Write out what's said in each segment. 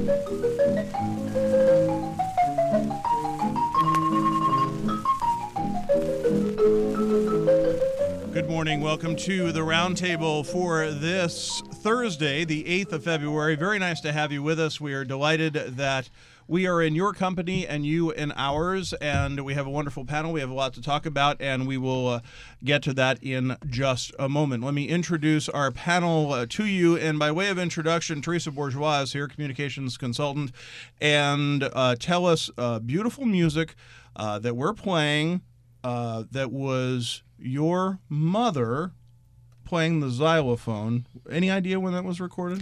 Good morning. Welcome to the Roundtable for this Thursday, the 8th of February. Very nice to have you with us. We are delighted that we are in your company and you in ours, and we have a wonderful panel. We have a lot to talk about, and we will get to that in just a moment. Let me introduce our panel to you, and by way of introduction, Teresa Bourgeois is here, communications consultant, and tell us beautiful music that we're playing that was your mother playing the xylophone. Any idea when that was recorded?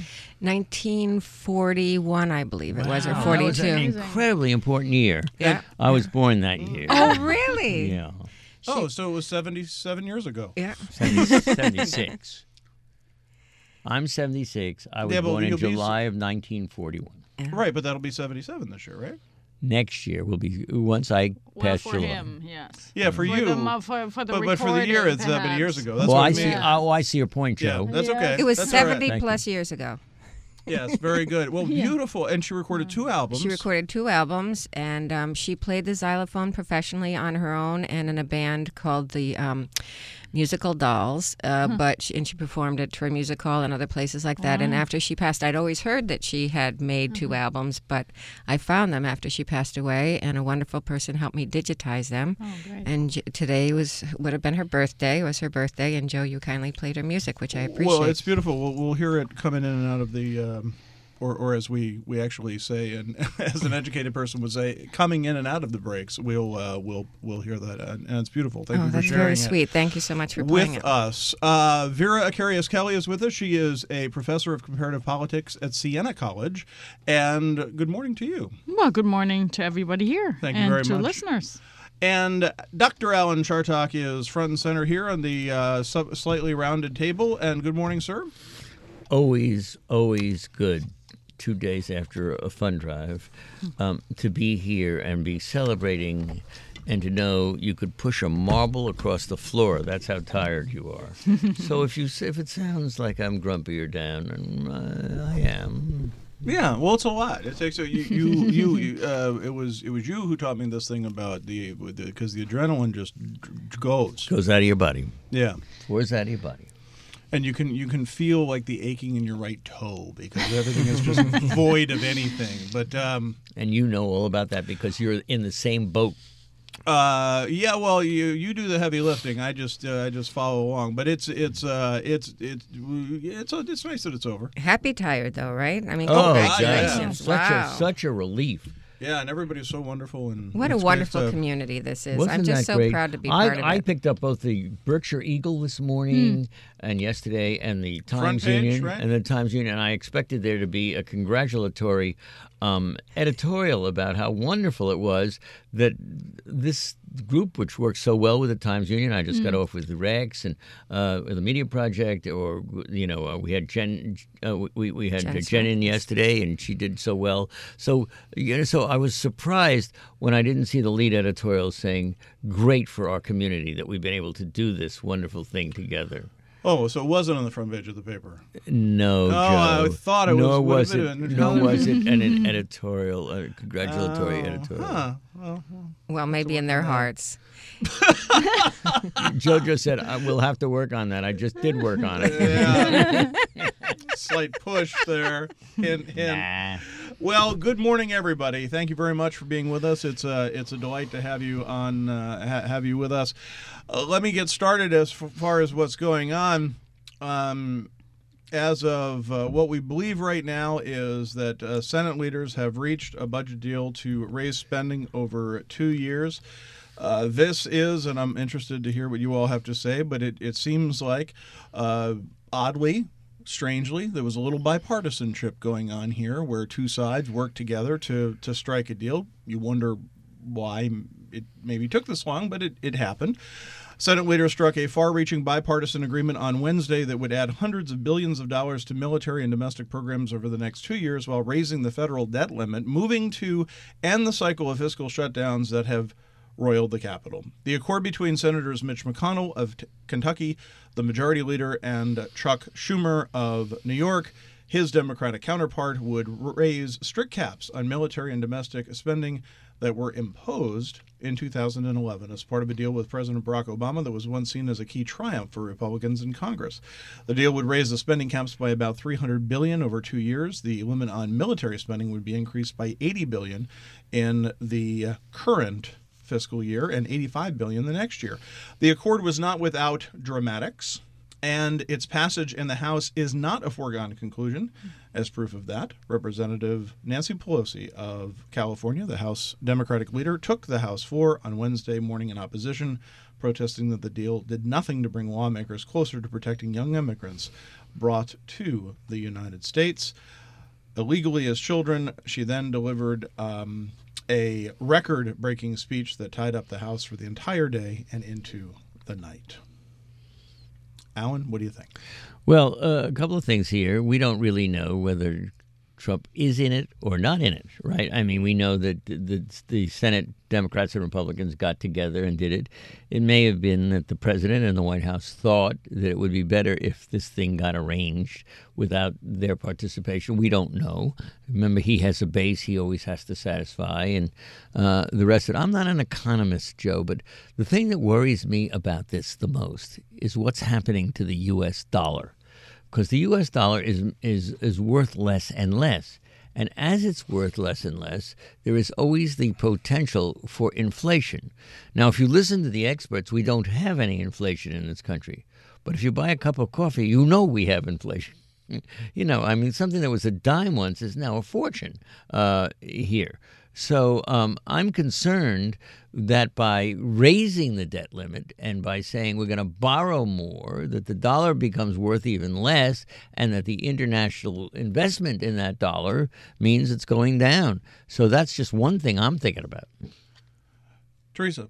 1941, I believe it was, or 42. That was an incredibly important year. Yeah. I was born that year. Oh, really? Yeah. So it was 77 years ago. Yeah. 76. I'm 76. I was born in you'll be July of 1941. Right, but that'll be 77 this year, right? Next year will be once I pass for July. him, yes. Yeah, for you. For the but for the year, it's that many years ago. That's Well, what I I see. mean. I see your point, Joe. Yeah, that's okay. It was That's all right. 70 plus years ago. Yes, very good. Well, beautiful. And she recorded 2 albums. She recorded 2 albums, and she played the xylophone professionally on her own and in a band called the Musical Dolls. But she performed at Troy Music Hall and other places like that. And after she passed, I'd always heard that she had made 2 albums, but I found them after she passed away, and a wonderful person helped me digitize them. Oh, great. And today would have been her birthday. It was her birthday, and Joe, you kindly played her music, which I appreciate. Well, it's beautiful. We'll hear it coming in and out of the, or as we actually say, and as an educated person would say, coming in and out of the breaks. We'll hear that, and it's beautiful. Thank you for that's sharing very it sweet. Thank you so much for playing with it. us. Vera Acarius Kelly is with us. She is a professor of comparative politics at Siena College, and good morning to you. Well, good morning to everybody here. Thank you and very to much. listeners. And Dr. Alan Chartock is front and center here on the slightly rounded table. And good morning, sir. Always good. 2 days after a fund drive, to be here and be celebrating, and to know you could push a marble across the floor. That's how tired you are. So if it sounds like I'm grumpy or down, and I am. Yeah, well, it's a lot. It takes it was you who taught me this thing about because the adrenaline just goes Out of your body. Yeah, Where's out of your body? and you can feel like the aching in your right toe because everything is just void of anything. But And you know all about that because you're in the same boat. yeah, well, you do the heavy lifting. I just follow along. But it's nice that it's over. Happy tired, though, right? I mean, Oh, congratulations. yeah. Wow. Such a relief. Yeah, and everybody's so wonderful. And What a it's great wonderful stuff. community this is. Wasn't I'm just that so great? proud to be part of I it. picked up both the Berkshire Eagle this morning and yesterday, and the Front Times page, Union, right? and the Times Union. And I expected there to be a congratulatory editorial about how wonderful it was that this group, which works so well with the Times Union, I just got off with the Rex and the Media Project, or we had Jen. We had Jen's Jen in yesterday, and she did so well. So so I was surprised when I didn't see the lead editorial saying, "Great for our community that we've been able to do this wonderful thing together." Oh, so it wasn't on the front page of the paper. No, Joe. I thought it was. Nor would was have it. been in- Nor was it an editorial, a congratulatory editorial. Huh. Well, maybe in their hearts. JoJo said, "We'll have to work on that." I just did work on it. Yeah. Slight push there. Hint, hint. Nah. Well, good morning, everybody. Thank you very much for being with us. It's a delight to have you on, have you with us. Let me get started as far as what's going on. As of what we believe right now is that Senate leaders have reached a budget deal to raise spending over 2 years. This is, and I'm interested to hear what you all have to say, but it seems like, oddly, strangely, there was a little bipartisanship going on here where 2 sides worked together to strike a deal. You wonder why it maybe took this long, but it happened. Senate leaders struck a far-reaching bipartisan agreement on Wednesday that would add hundreds of billions of dollars to military and domestic programs over the next 2 years while raising the federal debt limit, moving to end the cycle of fiscal shutdowns that have roiled the Capitol. The accord between Senators Mitch McConnell of Kentucky, the majority leader, and Chuck Schumer of New York His Democratic counterpart would raise strict caps on military and domestic spending that were imposed in 2011 as part of a deal with President Barack Obama that was once seen as a key triumph for Republicans in Congress. The deal would raise the spending caps by about $300 billion over 2 years. The limit on military spending would be increased by $80 billion in the current fiscal year and $85 billion the next year. The accord was not without dramatics, and its passage in the House is not a foregone conclusion. As proof of that, Representative Nancy Pelosi of California, the House Democratic leader, took the House floor on Wednesday morning in opposition, protesting that the deal did nothing to bring lawmakers closer to protecting young immigrants brought to the United States illegally as children. She then delivered a record-breaking speech that tied up the House for the entire day and into the night. Alan, what do you think? Well, a couple of things here. We don't really know whether Trump is in it or not in it, right? I mean, we know that the Senate Democrats and Republicans got together and did it. It may have been that the president and the White House thought that it would be better if this thing got arranged without their participation. We don't know. Remember, he has a base he always has to satisfy, and the rest of it. I'm not an economist, Joe, but the thing that worries me about this the most is what's happening to the U.S. dollar. Because the U.S. dollar is worth less and less. And as it's worth less and less, there is always the potential for inflation. Now, if you listen to the experts, we don't have any inflation in this country. But if you buy a cup of coffee, you know we have inflation. You know, I mean, something that was a dime once is now a fortune here. So I'm concerned that by raising the debt limit and by saying we're going to borrow more, that the dollar becomes worth even less, and that the international investment in that dollar means it's going down. So that's just one thing I'm thinking about. Teresa.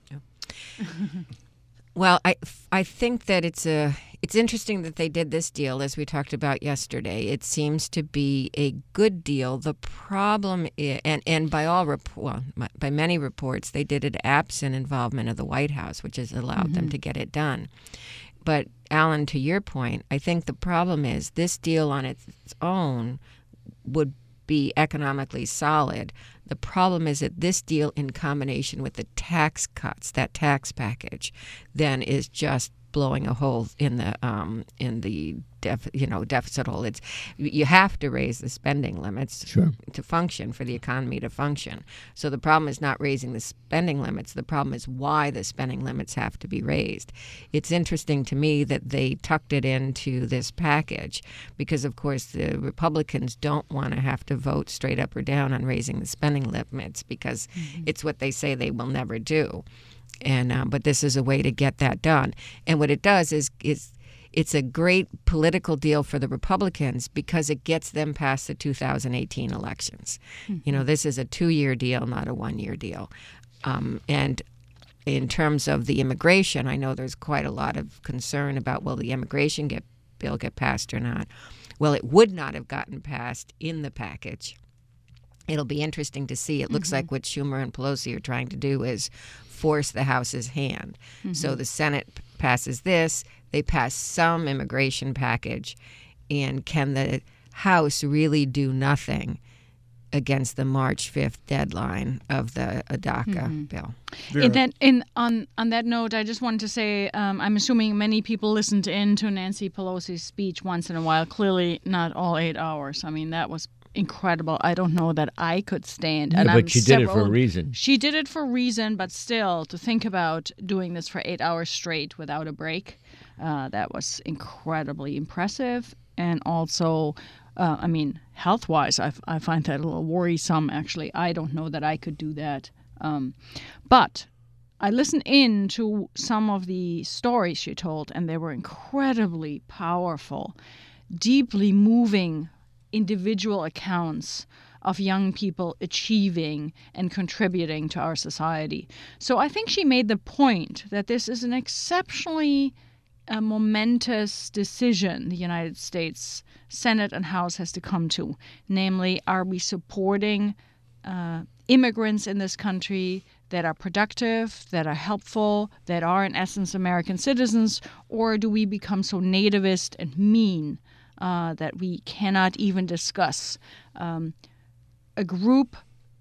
Well, I think that it's interesting that they did this deal, as we talked about yesterday. It seems to be a good deal. The problem is, and by many reports, they did it absent involvement of the White House, which has allowed them to get it done. But Alan, to your point, I think the problem is this deal on its own would be economically solid. The problem is that this deal, in combination with the tax cuts, that tax package, then is just blowing a hole in the deficit hole. You have to raise the spending limits to function, for the economy to function. So the problem is not raising the spending limits. The problem is why the spending limits have to be raised. It's interesting to me that they tucked it into this package because, of course, the Republicans don't want to have to vote straight up or down on raising the spending limits because it's what they say they will never do. And but this is a way to get that done. And what it does is it's a great political deal for the Republicans because it gets them past the 2018 elections. You know, this is a 2-year deal, not a 1-year deal. And in terms of the immigration, I know there's quite a lot of concern about, will the immigration bill get passed or not? Well, it would not have gotten passed in the package. It'll be interesting to see. It looks like what Schumer and Pelosi are trying to do is force the House's hand. So the Senate passes this, they pass some immigration package, and can the House really do nothing against the March 5th deadline of the DACA bill? On that note, I just wanted to say I'm assuming many people listened in to Nancy Pelosi's speech once in a while. Clearly not all 8 hours. I mean, that was incredible. I don't know that I could stand. Yeah, but she did it for a reason. She did it for a reason, but still, to think about doing this for 8 hours straight without a break, that was incredibly impressive. And also, I mean, health-wise, I find that a little worrisome, actually. I don't know that I could do that. But I listened in to some of the stories she told, and they were incredibly powerful, deeply moving individual accounts of young people achieving and contributing to our society. So I think she made the point that this is an exceptionally momentous decision the United States Senate and House has to come to. Namely, are we supporting immigrants in this country that are productive, that are helpful, that are in essence American citizens, or do we become so nativist and mean that we cannot even discuss. A group,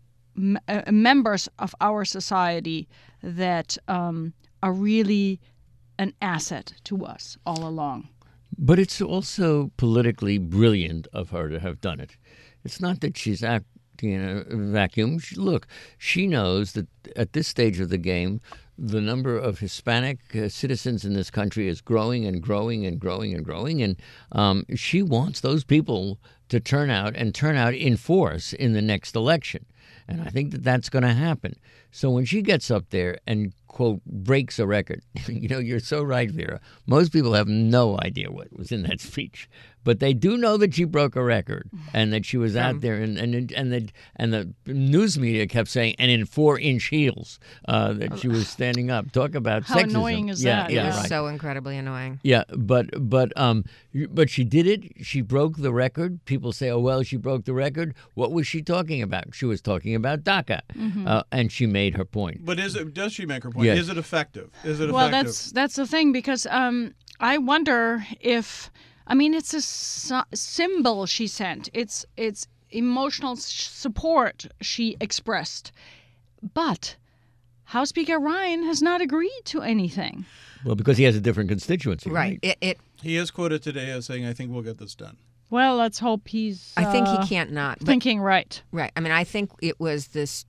members of our society that are really an asset to us all along. But it's also politically brilliant of her to have done it. It's not that she's acting in a vacuum. Look, she knows that at this stage of the game, the number of Hispanic citizens in this country is growing and growing and growing and growing, and she wants those people to turn out in force in the next election. And I think that that's going to happen. So when she gets up there and, quote, breaks a record, you're so right, Vera. Most people have no idea what was in that speech. But they do know that she broke a record and that she was out there, and the news media kept saying, and in 4-inch heels, that she was standing up. Talk about how sexism. Annoying is yeah, that? Yeah, It was right. so incredibly annoying. Yeah, but she did it. She broke the record. People say, "Oh well, she broke the record." What was she talking about? She was talking about DACA, and she made her point. But does she make her point? Yes. Is it effective? Well, that's the thing, because I wonder if, it's a symbol she sent. It's emotional support she expressed, but House Speaker Ryan has not agreed to anything. Well, because he has a different constituency, Right. He is quoted today as saying, "I think we'll get this done." Well, let's hope he's. I think he can't not. But, thinking right. right. I think it was this.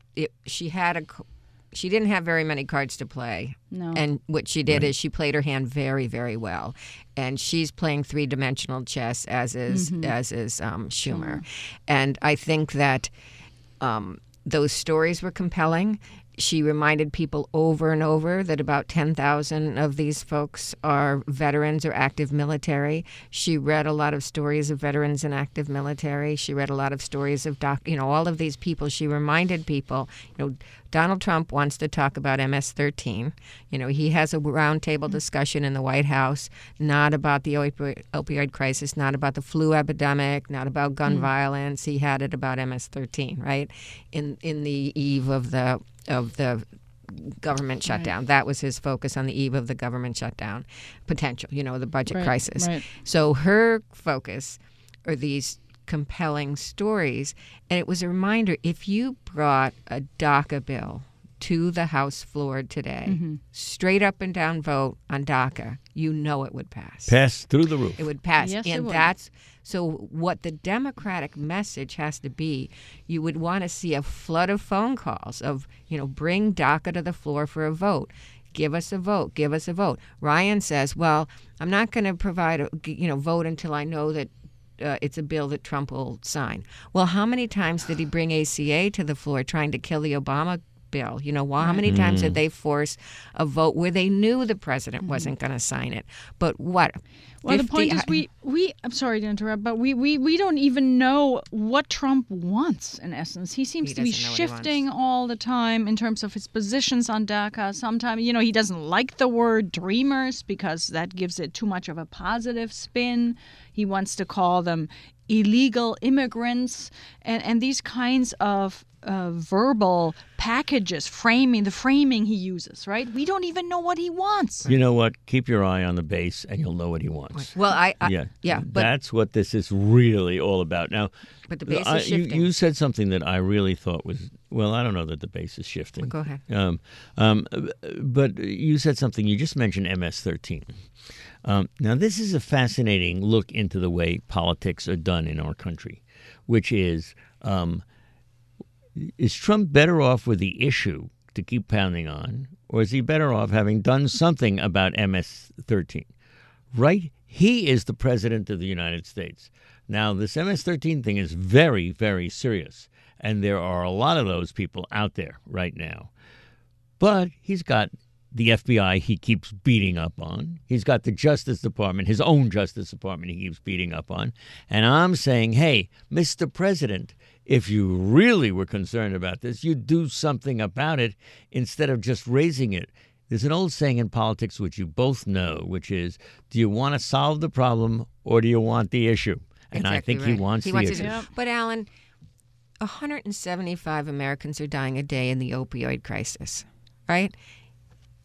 She didn't have very many cards to play. No. And what she did is she played her hand very, very well. And she's playing three-dimensional chess, as is Schumer. And I think that those stories were compelling. She reminded people over and over that about 10,000 of these folks are veterans or active military. She read a lot of stories of veterans and active military. She read a lot of stories of all of these people. She reminded people, Donald Trump wants to talk about MS-13. He has a roundtable discussion in the White House, not about the opioid crisis, not about the flu epidemic, not about gun violence. He had it about MS-13, right? In the eve of the government shutdown. Right. That was his focus, on the eve of the government shutdown potential, the budget crisis. Right. So her focus are these compelling stories. And it was a reminder, if you brought a DACA bill to the House floor today, straight up and down vote on DACA, it would pass. Pass through the roof. It would pass. Yes, and it would. that's so what the Democratic message has to be. You would want to see a flood of phone calls of, bring DACA to the floor for a vote. Give us a vote. Give us a vote. Ryan says, well, I'm not going to provide a vote until I know that it's a bill that Trump will sign. Well, how many times did he bring ACA to the floor trying to kill the Obama bill? How many times did they force a vote where they knew the president wasn't going to sign it? But what? Well, the point is, we I'm sorry to interrupt, but we don't even know what Trump wants, in essence. He seems to be shifting all the time in terms of his positions on DACA. Sometimes, he doesn't like the word dreamers because that gives it too much of a positive spin. He wants to call them illegal immigrants, and these kinds of verbal packages, the framing he uses, right? We don't even know what he wants. You know what? Keep your eye on the base, and you'll know what he wants. Well, but that's what this is really all about. Now, but the base is shifting. You said something that I really thought was, well, I don't know that the base is shifting. Go ahead. But you said something. You just mentioned MS-13. Now, this is a fascinating look into the way politics are done in our country, which is Trump better off with the issue to keep pounding on, or is he better off having done something about MS-13? Right? He is the president of the United States. Now, this MS-13 thing is very, very serious, and there are a lot of those people out there right now. But he's got the FBI he keeps beating up on. He's got the Justice Department, his own Justice Department he keeps beating up on. And I'm saying, hey, Mr. President, if you really were concerned about this, you'd do something about it instead of just raising it. There's an old saying in politics, which you both know, which is, do you want to solve the problem or do you want the issue? And exactly I think right. he wants the issue. Yep. But, Alan, 175 Americans are dying a day in the opioid crisis, right?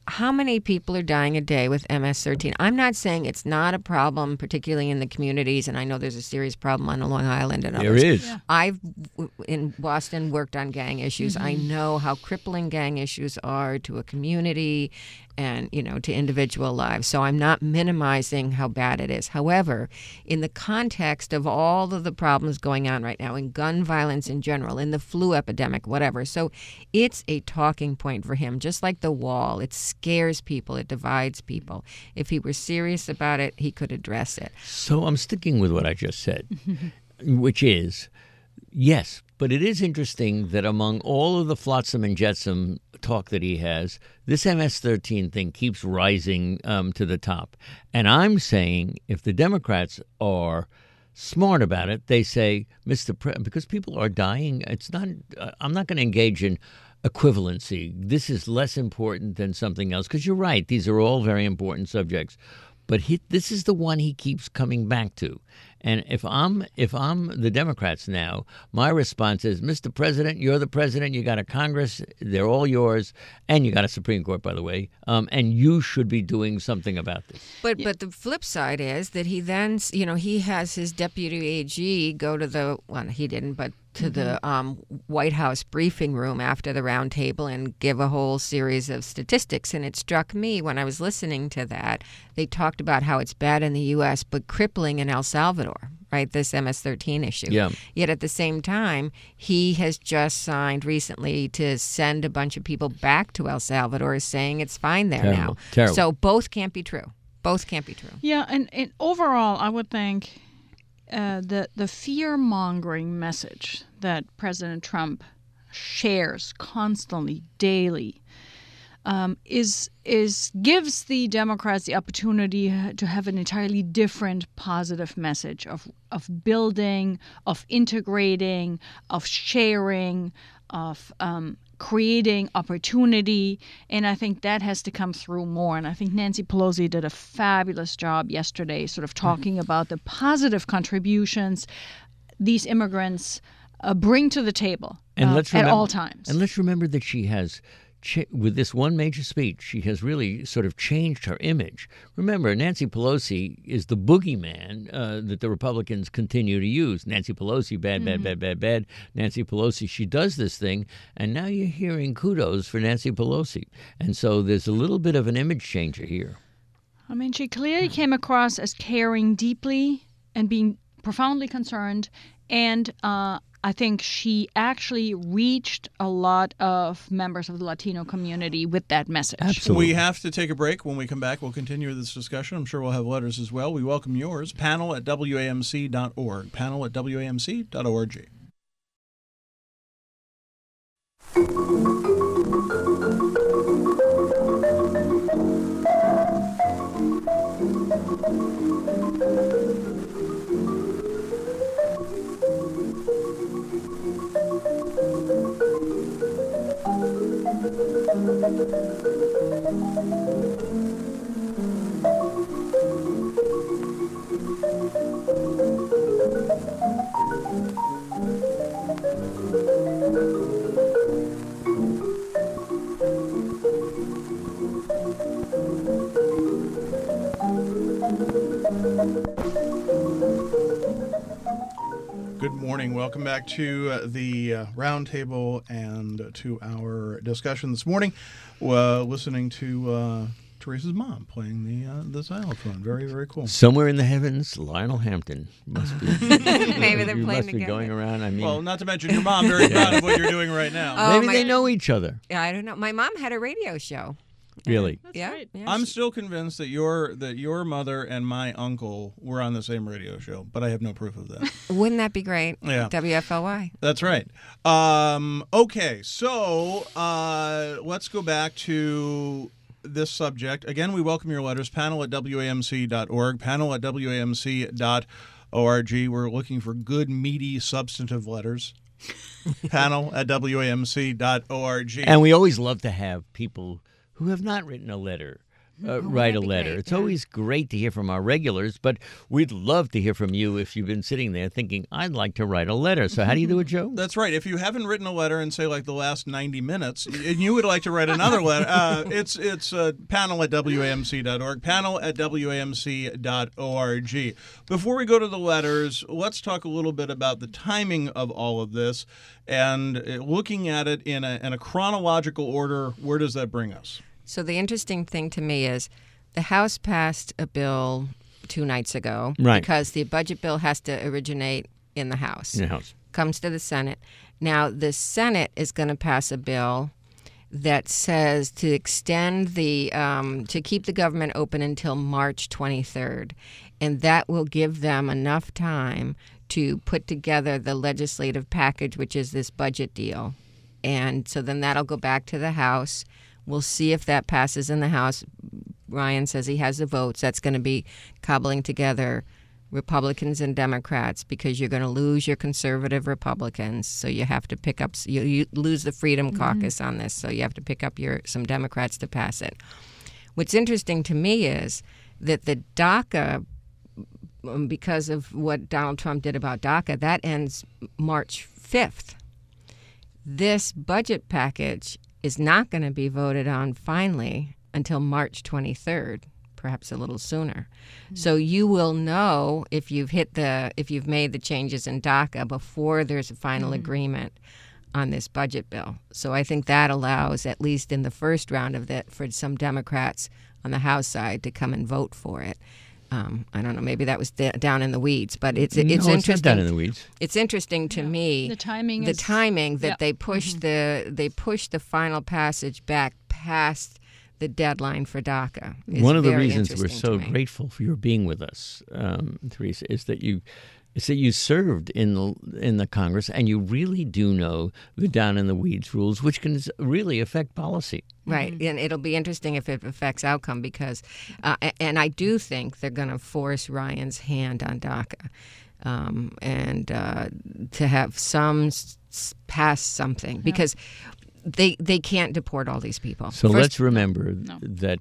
how many people are dying a day with MS-13? I'm not saying it's not a problem, particularly in the communities, and I know there's a serious problem on Long Island and others. There is. Yeah. I've, in Boston, worked on gang issues. I know how crippling gang issues are to a community and, to individual lives. So I'm not minimizing how bad it is. However, in the context of all of the problems going on right now, in gun violence in general, in the flu epidemic, whatever. So it's a talking point for him, just like the wall. It scares people. It divides people. If he were serious about it, he could address it. So I'm sticking with what I just said, which is, yes, but it is interesting that among all of the flotsam and jetsam talk that he has, this MS-13 thing keeps rising to the top. And I'm saying if the Democrats are smart about it, they say, Mr. President, because people are dying, it's not. I'm not going to engage in equivalency. This is less important than something else. Because you're right, these are all very important subjects. But this is the one he keeps coming back to. And if I'm the Democrats now, my response is, Mr. President, you're the president. You got a Congress. They're all yours. And you got a Supreme Court, by the way. And you should be doing something about this. But the flip side is that he then, he has his deputy AG go to he didn't, but to the White House briefing room after the round table and give a whole series of statistics. And it struck me when I was listening to that, they talked about how it's bad in the U.S., but crippling in El Salvador, right, this MS-13 issue. Yeah. Yet at the same time, he has just signed recently to send a bunch of people back to El Salvador saying it's fine there now. Terrible. So both can't be true. Both can't be true. Yeah, and overall, I would think the fear-mongering message that President Trump shares constantly, daily, gives the Democrats the opportunity to have an entirely different positive message of building, of integrating, of sharing, of creating opportunity, and I think that has to come through more. And I think Nancy Pelosi did a fabulous job yesterday sort of talking about the positive contributions these immigrants bring to the table at all times. And let's remember that she has, with this one major speech, she has really sort of changed her image. Remember, Nancy Pelosi is the boogeyman that the Republicans continue to use. Nancy Pelosi, bad, bad, bad, bad, bad. Nancy Pelosi, she does this thing, and now you're hearing kudos for Nancy Pelosi. And so there's a little bit of an image changer here. I mean, she clearly came across as caring deeply and being profoundly concerned, and I think she actually reached a lot of members of the Latino community with that message. Absolutely. We have to take a break. When we come back, we'll continue this discussion. I'm sure we'll have letters as well. We welcome yours. Panel@WAMC.org. Panel@WAMC.org. Good morning. Welcome back to the roundtable and to our discussion this morning. Listening to Teresa's mom playing the xylophone. Very, very cool. Somewhere in the heavens, Lionel Hampton must be. Maybe they're you playing must be together. going around. I mean, Well, not to mention your mom. Very proud of what you're doing right now. Oh, maybe they know each other. I don't know. My mom had a radio show. Really? Yeah. right. Yeah, I'm still convinced that your mother and my uncle were on the same radio show, but I have no proof of that. Wouldn't that be great? Yeah. WFLY. That's right. Okay, so let's go back to this subject. Again, we welcome your letters. Panel@WAMC.org. Panel@WAMC.org. We're looking for good, meaty, substantive letters. Panel@WAMC.org. And we always love to have people who have not written a letter write a that'd be letter. great, It's yeah. always great to hear from our regulars, but we'd love to hear from you if you've been sitting there thinking, I'd like to write a letter. So how do you do it, Joe? That's right. If you haven't written a letter in, say, like the last 90 minutes, and you would like to write another letter, it's panel@wamc.org, panel@wamc.org. Before we go to the letters, let's talk a little bit about the timing of all of this and looking at it in a chronological order. Where does that bring us? So the interesting thing to me is the House passed a bill 2 nights ago Right. because the budget bill has to originate in the House. In the House. Comes to the Senate. Now, the Senate is going to pass a bill that says to extend to keep the government open until March 23rd. And that will give them enough time to put together the legislative package, which is this budget deal. And so then that'll go back to the House. We'll see if that passes in the House. Ryan says he has the votes. That's going to be cobbling together Republicans and Democrats because you're going to lose your conservative Republicans. So you have to pick up, you lose the Freedom Caucus on this. So you have to pick up some Democrats to pass it. What's interesting to me is that the DACA, because of what Donald Trump did about DACA, that ends March 5th. This budget package is not going to be voted on finally until March 23rd, perhaps a little sooner. So you will know if you've made the changes in DACA before there's a final agreement on this budget bill. So I think that allows, at least in the first round of that, for some Democrats on the House side to come and vote for it. I don't know. Maybe that was down in the weeds, but it's interesting. It's not down in the weeds. It's interesting to me. The timing that they pushed the final passage back past the deadline for DACA. One of the very reasons we're interesting so to me. grateful for your being with us, Teresa, is that you served in the Congress and you really do know the down in the weeds rules, which can really affect policy. Right, and it'll be interesting if it affects outcome because, and I do think they're going to force Ryan's hand on DACA, and to have some pass something because they can't deport all these people. So let's remember that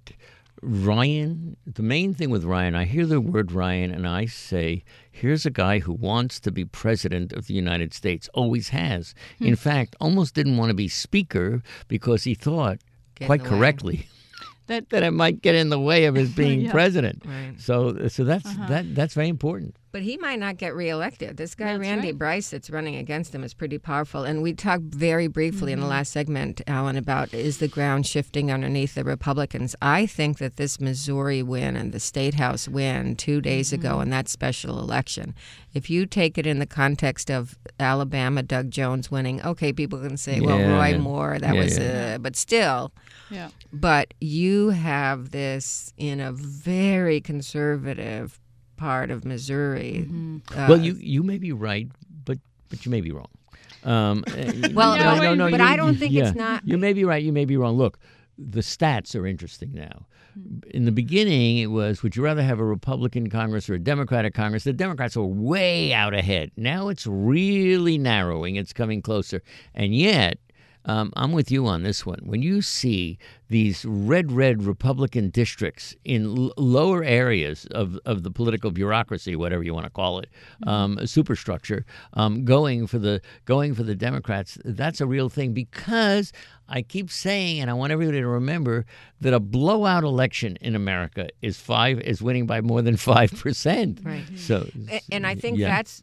Ryan, the main thing with Ryan, I hear the word Ryan and I say, here's a guy who wants to be president of the United States, always has. In fact, almost didn't want to be speaker because he thought, quite correctly, that it might get in the way of his being president. Right. So that's very important. But he might not get reelected. This guy, That's Randy right. Bryce, that's running against him is pretty powerful. And we talked very briefly in the last segment, Alan, about is the ground shifting underneath the Republicans. I think that this Missouri win and the State House win 2 days ago in that special election, if you take it in the context of Alabama, Doug Jones winning, okay, people can say, well, Roy Moore, that was, but still. Yeah. But you have this in a very conservative part of Missouri. Well, you may be right, but you may be wrong. Well, no, but I don't think it's not. You may be right. You may be wrong. Look, the stats are interesting now. In the beginning, it was, would you rather have a Republican Congress or a Democratic Congress? The Democrats are way out ahead. Now it's really narrowing. It's coming closer. And yet, I'm with you on this one. When you see these red Republican districts in lower areas of the political bureaucracy, whatever you want to call it, superstructure, going for the Democrats, that's a real thing because I keep saying, and I want everybody to remember that a blowout election in America is winning by more than 5%. Right. So, and I think that's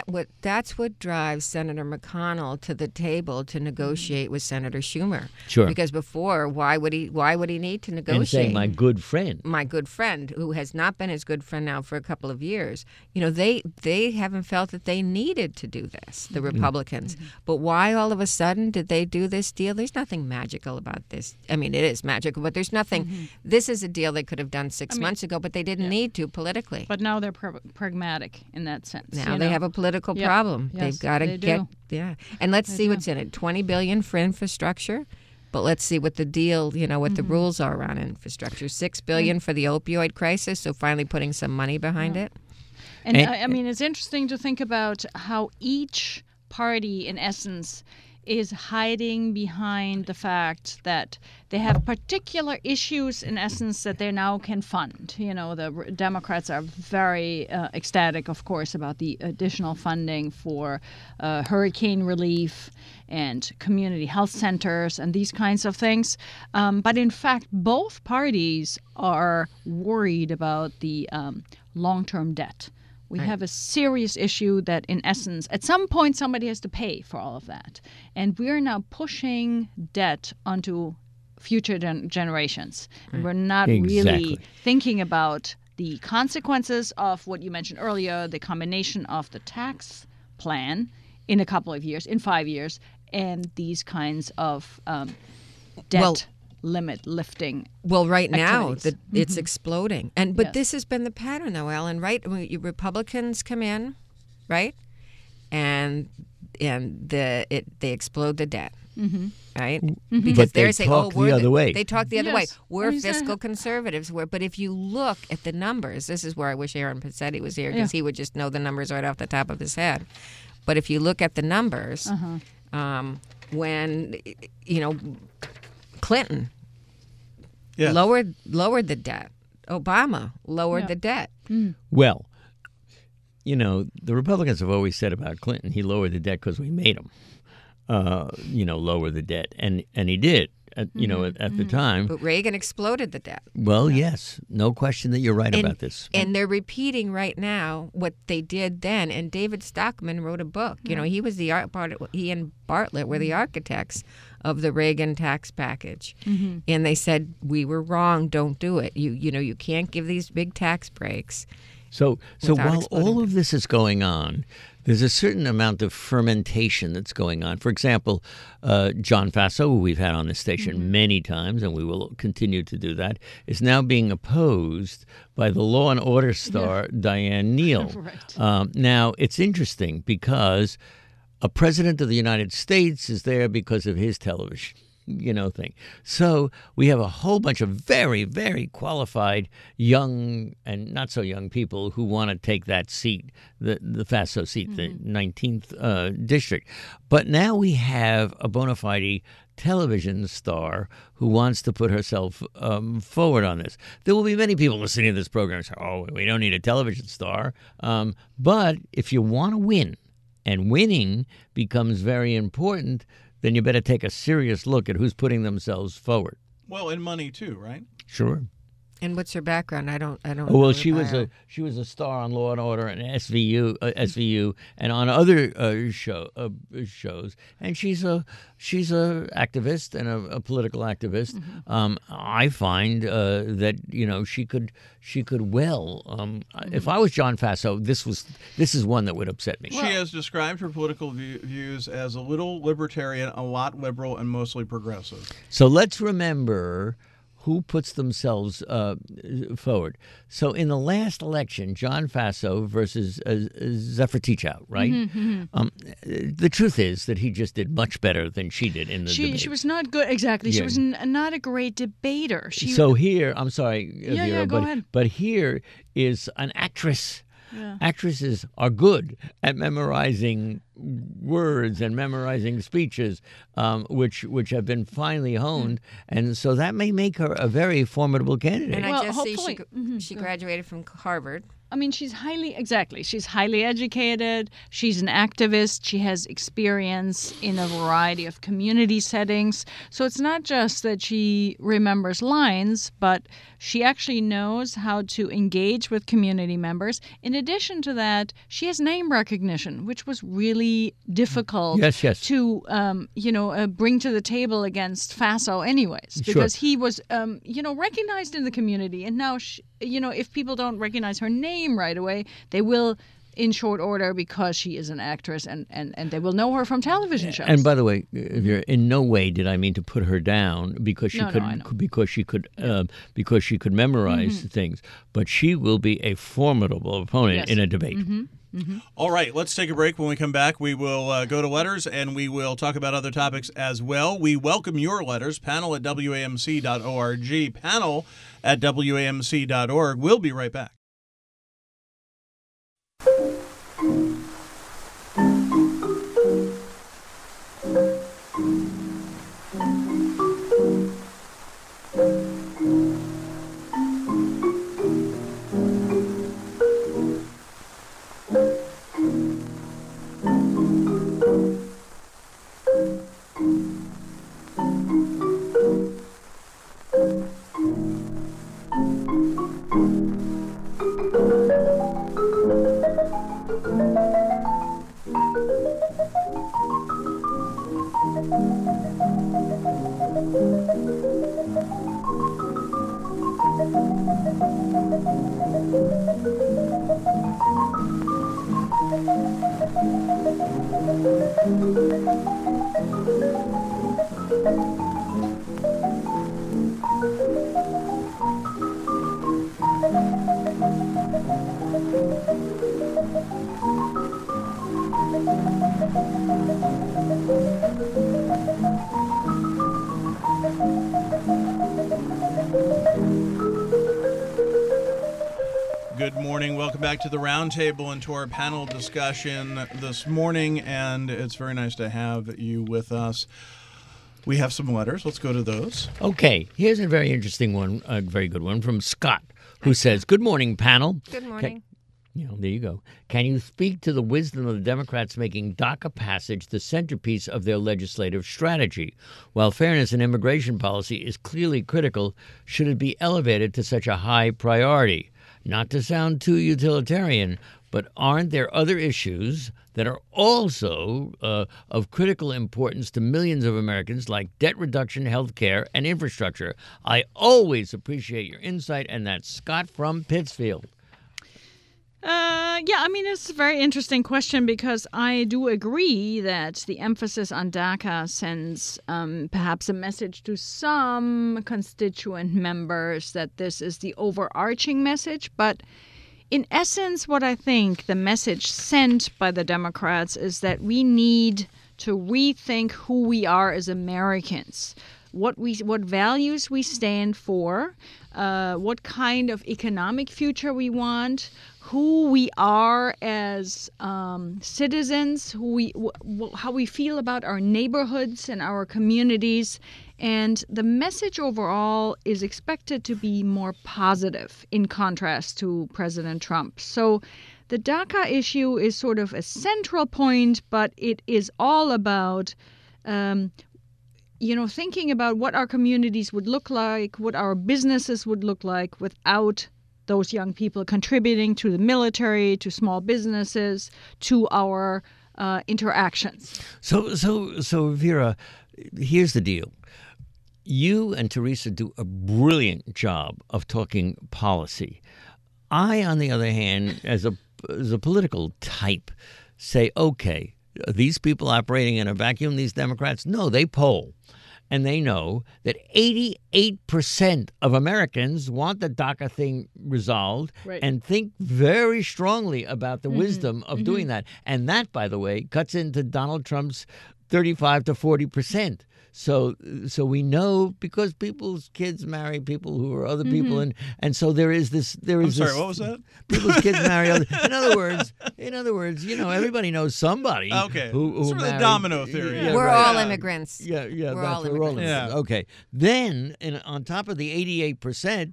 what drives Senator McConnell to the table to negotiate with Senator Schumer. Sure. Because before, why would he need to negotiate? And saying, my good friend, who has not been his good friend now for a couple of years. You know, they haven't felt that they needed to do this, the Republicans. But why all of a sudden did they do this deal? There's nothing magical about this. I mean, it is magical, but there's nothing. This is a deal they could have done 6 months ago, but they didn't need to politically. But now they're pragmatic in that sense. Now they have a political problem. Yes, They've got to get and let's see what's in it. $20 billion for infrastructure, but let's see what the deal, what the rules are around infrastructure. $6 billion for the opioid crisis, so finally putting some money behind it. And I mean, it's interesting to think about how each party, in essence, is hiding behind the fact that they have particular issues, in essence, that they now can fund. You know, the Democrats are very ecstatic, of course, about the additional funding for hurricane relief and community health centers and these kinds of things. But in fact, both parties are worried about the long-term debt. We have a serious issue that, in essence, at some point somebody has to pay for all of that. And we're now pushing debt onto future generations. And we're not really thinking about the consequences of what you mentioned earlier, the combination of the tax plan in a couple of years, in 5 years, and these kinds of debt limit lifting. Well, right now activities. it's exploding, but Yes. this has been the pattern, though, Ellen. Right, when Republicans come in, right, and they explode the debt, right, because But they they're saying, talk we're the other way. They talk the other way. Yes. We're Exactly. fiscal conservatives. But if you look at the numbers, this is where I wish Aaron Pizzetti was here because he would just know the numbers right off the top of his head. But if you look at the numbers, when Clinton Yes. lowered the debt, Obama lowered the debt. Well, the Republicans have always said about Clinton, he lowered the debt because we made him, lower the debt. And he did, at the time. But Reagan exploded the debt. Well, yes, no question that you're right about this. And they're repeating right now what they did then. And David Stockman wrote a book. He was he and Bartlett were the architects of the Reagan tax package. And they said, we were wrong, don't do it. You can't give these big tax breaks. So without while exploding all of this is going on, there's a certain amount of fermentation that's going on. For example, John Faso, who we've had on this station many times, and we will continue to do that, is now being opposed by the Law and Order star Diane Neal. Right. Now, it's interesting because a president of the United States is there because of his television thing. So we have a whole bunch of very, very qualified young and not so young people who want to take that seat, the Faso seat, the 19th district. But now we have a bona fide television star who wants to put herself forward on this. There will be many people listening to this program say, oh, we don't need a television star. But if you want to win, and winning becomes very important, then you better take a serious look at who's putting themselves forward. Well, and money too, right? Sure. And what's her background? I don't Oh, know well, the she was bio. a star on Law and Order and SVU, and on other shows. And she's a activist and a political activist. I find that she could well. If I was John Faso, this is one that would upset me. She has described her political views as a little libertarian, a lot liberal, and mostly progressive. So let's remember who puts themselves forward. So in the last election, John Faso versus Zephyr Teachout, right? The truth is that he just did much better than she did in the debate. She was not good. Exactly. She was not a great debater. So here, I'm sorry, Vera, go ahead. but here is an actress. Yeah. Actresses are good at memorizing words and memorizing speeches, which have been finely honed, and so that may make her a very formidable candidate. And Well, I just see hopefully- she graduated from Harvard. I mean, she's highly educated. She's an activist. She has experience in a variety of community settings. So it's not just that she remembers lines, but she actually knows how to engage with community members. In addition to that, she has name recognition, which was really difficult Yes. to bring to the table against Faso anyways, because he was recognized in the community. And now if people don't recognize her name right away, they will in short order because she is an actress and they will know her from television shows. And by the way, Vera, in no way did I mean to put her down because she No, I know. because she could memorize things, but she will be a formidable opponent Yes. in a debate. All right, let's take a break. When we come back, we will go to letters, and we will talk about other topics as well. We welcome your letters, panel@wamc.org, panel@wamc.org. We'll be right back. Good morning. Welcome back to the Roundtable and to our panel discussion this morning, and it's very nice to have you with us. We have some letters. Let's go to those. Okay, here's a very interesting one, a very good one from Scott, who says, "Good morning, panel." Good morning. There you go. Can you speak to the wisdom of the Democrats making DACA passage the centerpiece of their legislative strategy? While fairness in immigration policy is clearly critical, should it be elevated to such a high priority? Not to sound too utilitarian, but aren't there other issues that are also of critical importance to millions of Americans, like debt reduction, health care, and infrastructure? I always appreciate your insight, and that's Scott from Pittsfield. It's a very interesting question because I do agree that the emphasis on DACA sends perhaps a message to some constituent members that this is the overarching message. But in essence, what I think the message sent by the Democrats is that we need to rethink who we are as Americans, what values we stand for, what kind of economic future we want, who we are as citizens, how we feel about our neighborhoods and our communities. And the message overall is expected to be more positive in contrast to President Trump. So the DACA issue is sort of a central point, but it is all about thinking about what our communities would look like, what our businesses would look like without those young people contributing to the military, to small businesses, to our interactions. So Vera, here's the deal. You and Teresa do a brilliant job of talking policy. I, on the other hand, as a political type, say, okay, are these people operating in a vacuum, these Democrats? No, they poll. And they know that 88% of Americans want the DACA thing resolved, right, and think very strongly about the wisdom of doing that. And that, by the way, cuts into Donald Trump's 35 to 40%. So we know because people's kids marry people who are other people, and so there is this. I'm sorry, what was that? People's kids marry other. In other words, everybody knows somebody. Okay, who sort of married, the domino theory. Yeah, we're all immigrants. Yeah, we're that's all what we're all immigrants. immigrants. Okay, then on top of the 88%,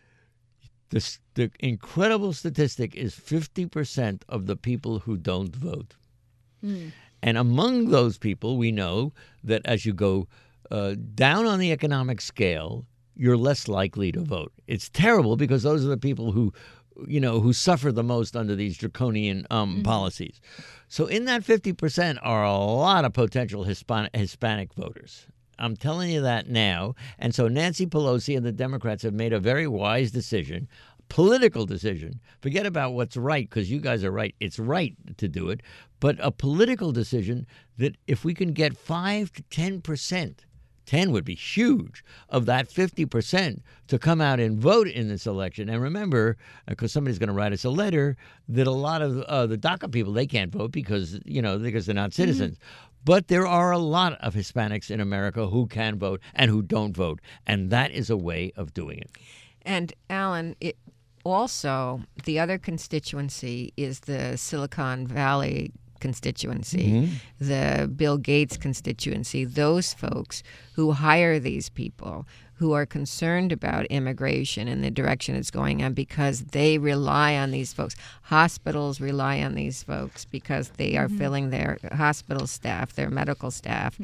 the incredible statistic is 50% of the people who don't vote. And among those people, we know that as you go down on the economic scale, you're less likely to vote. It's terrible because those are the people who suffer the most under these draconian policies. So in that 50% are a lot of potential Hispanic voters. I'm telling you that now. And so Nancy Pelosi and the Democrats have made a very wise decision, political decision. Forget about what's right, because you guys are right. It's right to do it. But a political decision that if we can get 5 to 10%, 10 would be huge, of that 50% to come out and vote in this election. And remember, because somebody's going to write us a letter, that a lot of the DACA people, they can't vote because they're not citizens. But there are a lot of Hispanics in America who can vote and who don't vote. And that is a way of doing it. And Alan, also, the other constituency is the Silicon Valley constituency, the Bill Gates constituency, those folks who hire these people, who are concerned about immigration and the direction it's going in because they rely on these folks. Hospitals rely on these folks because they are filling their hospital staff, their medical staff.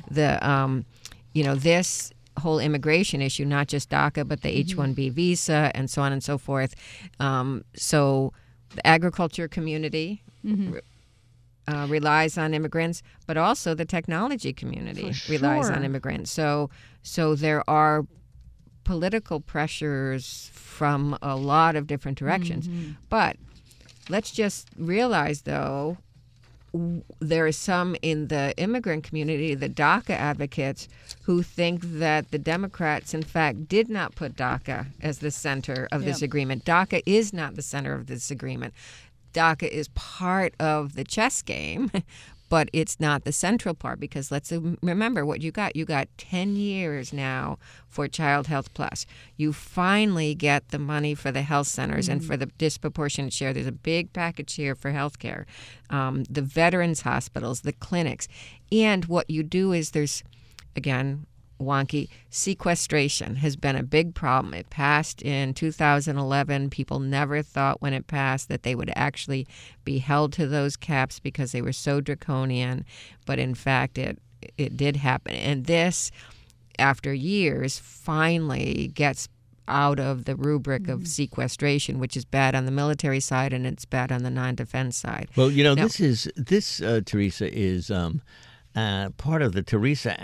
This whole immigration issue, not just DACA, but the H-1B visa and so on and so forth. So the agriculture community relies on immigrants, but also the technology community relies on immigrants. So there are political pressures from a lot of different directions. But let's just realize, though, there are some in the immigrant community, the DACA advocates, who think that the Democrats, in fact, did not put DACA as the center of this agreement. DACA is not the center of this agreement. DACA is part of the chess game, but it's not the central part, because let's remember what you got. You got 10 years now for Child Health Plus. You finally get the money for the health centers and for the disproportionate share. There's a big package here for health care, the veterans hospitals, the clinics. And what you do is there's, again, wonky, sequestration has been a big problem. It passed in 2011. People never thought when it passed that they would actually be held to those caps because they were so draconian. But in fact, it did happen. And this, after years, finally gets out of the rubric of sequestration, which is bad on the military side and it's bad on the non-defense side. Well, Teresa, is part of the Teresa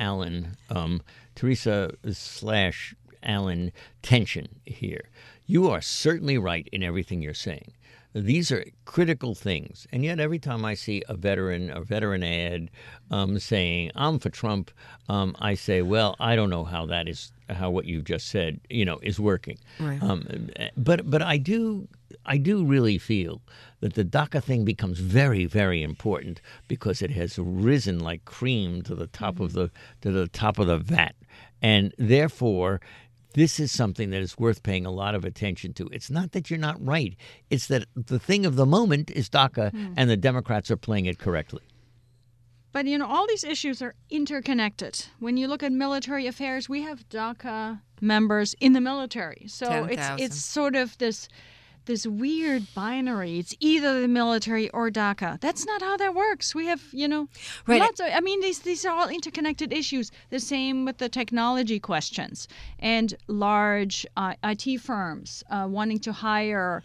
Allen tension here. You are certainly right in everything you're saying. These are critical things, and yet every time I see a veteran ad saying I'm for Trump, I say, well, I don't know how what you just said, is working. Right. But I do really feel that the DACA thing becomes very, very important because it has risen like cream to the top of the vat, and therefore this is something that is worth paying a lot of attention to. It's not that you're not right; it's that the thing of the moment is DACA, and the Democrats are playing it correctly. But, all these issues are interconnected. When you look at military affairs, we have DACA members in the military, so it's sort of this weird binary. It's either the military or DACA. That's not how that works. We have, right. lots of, these are all interconnected issues. The same with the technology questions and large IT firms wanting to hire,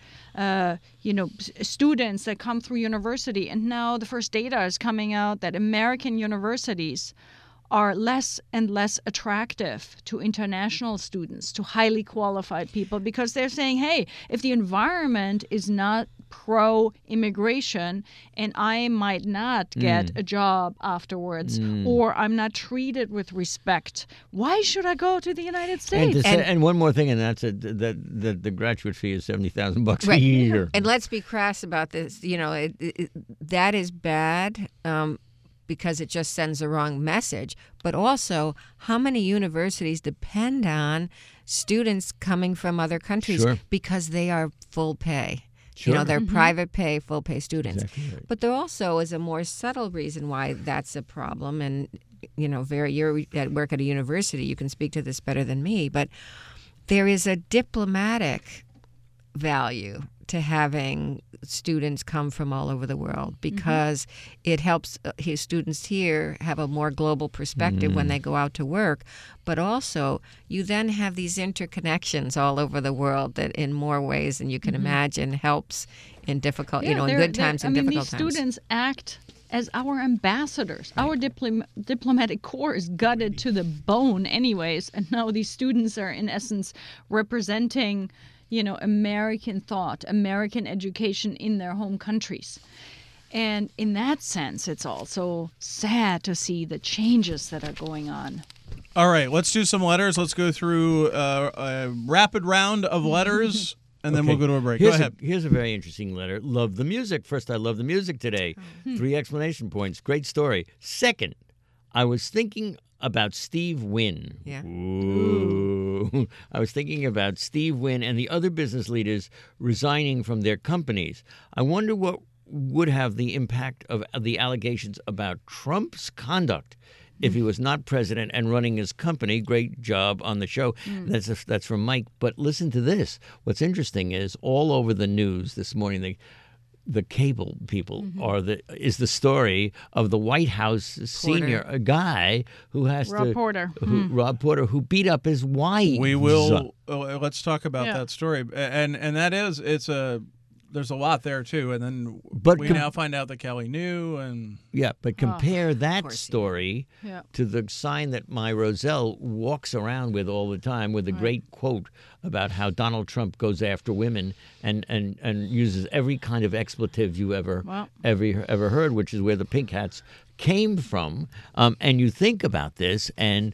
students that come through university. And now the first data is coming out that American universities are less and less attractive to international students, to highly qualified people, because they're saying, hey, if the environment is not pro-immigration and I might not get a job afterwards or I'm not treated with respect, why should I go to the United States? And one more thing, and that's that the graduate fee is $70,000 a year. And let's be crass about this. That is bad. Because it just sends the wrong message. But also, how many universities depend on students coming from other countries because they are full pay? Sure. They're private pay, full pay students. Exactly right. But there also is a more subtle reason why that's a problem. And, you're at work at a university, you can speak to this better than me. But there is a diplomatic value to having students come from all over the world because it helps his students here have a more global perspective when they go out to work. But also, you then have these interconnections all over the world that in more ways than you can imagine helps in difficult, in good times and difficult times. These students act as our ambassadors. Our diplomatic corps is gutted to the bone anyways, and now these students are in essence representing American thought, American education in their home countries. And in that sense, it's also sad to see the changes that are going on. All right, let's do some letters. Let's go through a rapid round of letters, and then we'll go to a break. Go ahead. Here's a very interesting letter. Love the music. First, I love the music today. 3 explanation points. Great story. Second, I was thinking about Steve Wynn. Yeah. Ooh. I was thinking about Steve Wynn and the other business leaders resigning from their companies. I wonder what would have the impact of the allegations about Trump's conduct if he was not president and running his company. Great job on the show. That's from Mike. But listen to this. What's interesting is all over the news this morning, the cable people is the story of the White House senior guy who has Rob Porter. Rob Porter, who beat up his wife. We will. Let's talk about that story, and that is there's a lot there too, and then we now find out that Kelly knew, and but compare that story to the sign that my Roselle walks around with all the time, with a great quote about how Donald Trump goes after women and uses every kind of expletive you ever heard, which is where the pink hats came from. And you think about this, and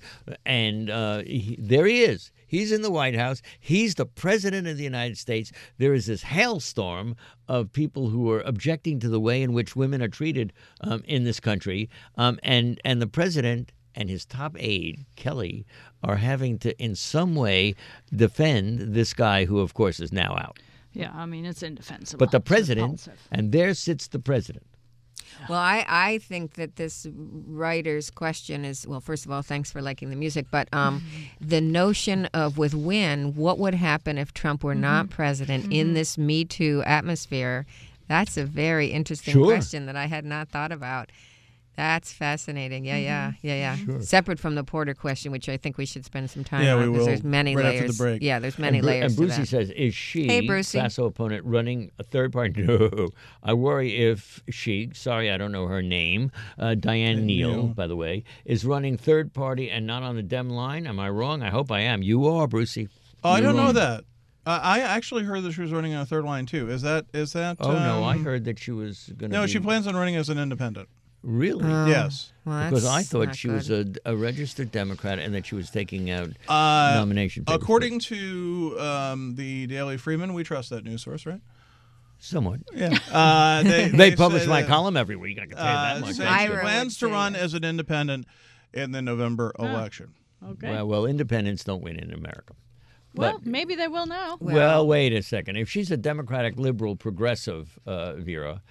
there he is. He's in the White House. He's the president of the United States. There is this hailstorm of people who are objecting to the way in which women are treated in this country. And the president and his top aide, Kelly, are having to, in some way, defend this guy who, of course, is now out. Yeah, I mean, it's indefensible. But the president, and there sits the president. Well, I think that this writer's question is, well, first of all, thanks for liking the music, but the notion of with Wynn, what would happen if Trump were not president in this Me Too atmosphere, that's a very interesting question that I had not thought about. That's fascinating. Yeah. Sure. Separate from the Porter question, which I think we should spend some time on. We will. There's many right layers. After the break. Yeah, there's many layers. And Brucey to that. says, is she, hey, Brucey, Sasso opponent, running a third party? No. I worry if she, sorry, I don't know her name, Diane Neal, by the way, is running third party and not on the Dem line. Am I wrong? I hope I am. You are, Brucey. Oh, I don't know that. I actually heard that she was running on a third line, too. Is that? Oh, no, I heard that she was going to No, she plans on running as an independent. Really? Yes. Well, because I thought she was a registered Democrat and that she was taking out nomination papers. According to the Daily Freeman, we trust that news source, right? Somewhat. Yeah. They publish my column every week. I can tell you that much. She plans to run as an independent in the November election. Okay. Well, independents don't win in America. Well, maybe they will now. Well, wait a second. If she's a Democratic, liberal, progressive, Vera,